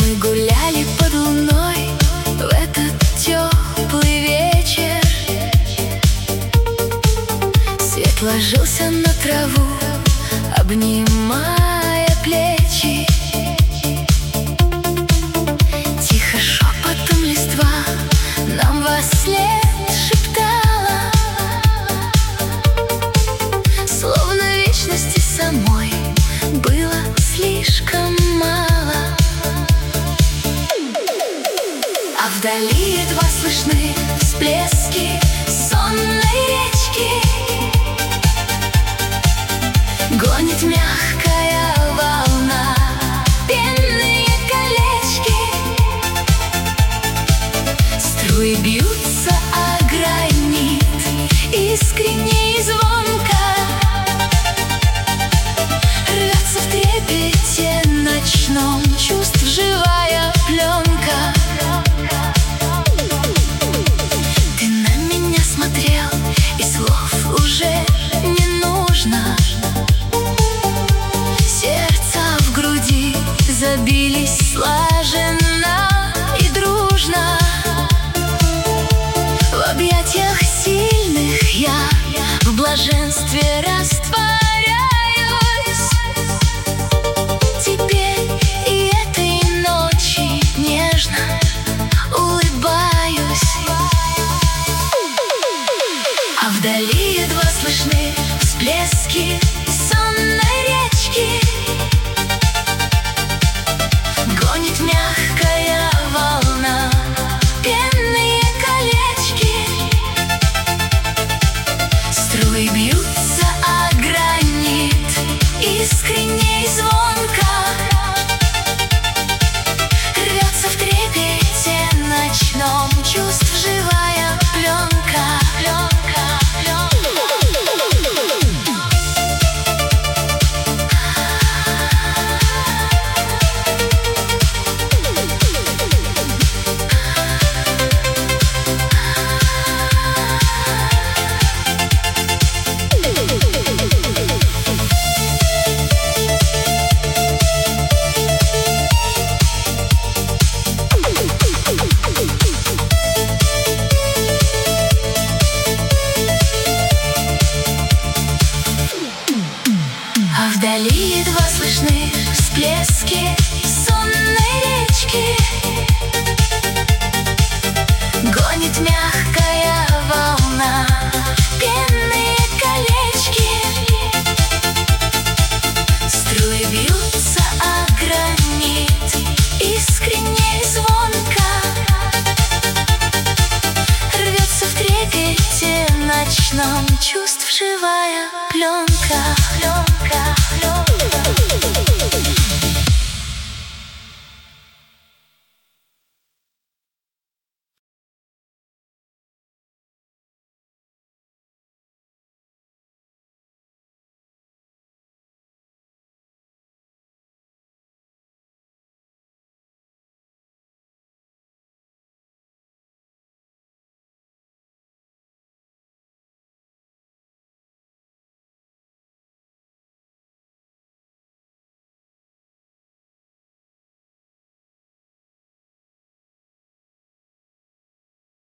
Мы гуляли под луной в этот теплый вечер. Свет ложился на траву, обнимая плечи. Тихо шепотом листва нам вослед шептала, словно вечности самой было слишком мало. А вдали едва слышны всплески сонной речки. Гонит мягкая волна пенные колечки. Струи бьются о гранит искренне и звонко. Рвется в трепете ночном чувств живая пленка. Ты на меня смотрел, и слов уже не нужно. Сердца в груди забились слаженно и дружно. В объятиях сильных я в блаженстве растворяюсь. Теперь и этой ночи нежно улыбаюсь. А вдали едва слышны всплески сонной речки. Гонит мягкая волна пенные колечки. Струи бьются о гранит искренне и звонко. Рвется в трепете ночном чувств живая пленка. А вдали едва слышны всплески сонной речки. Гонит мягкая волна пенные колечки. Струи бьются о гранит искренне и звонко. Рвется в трепете ночном чувств живая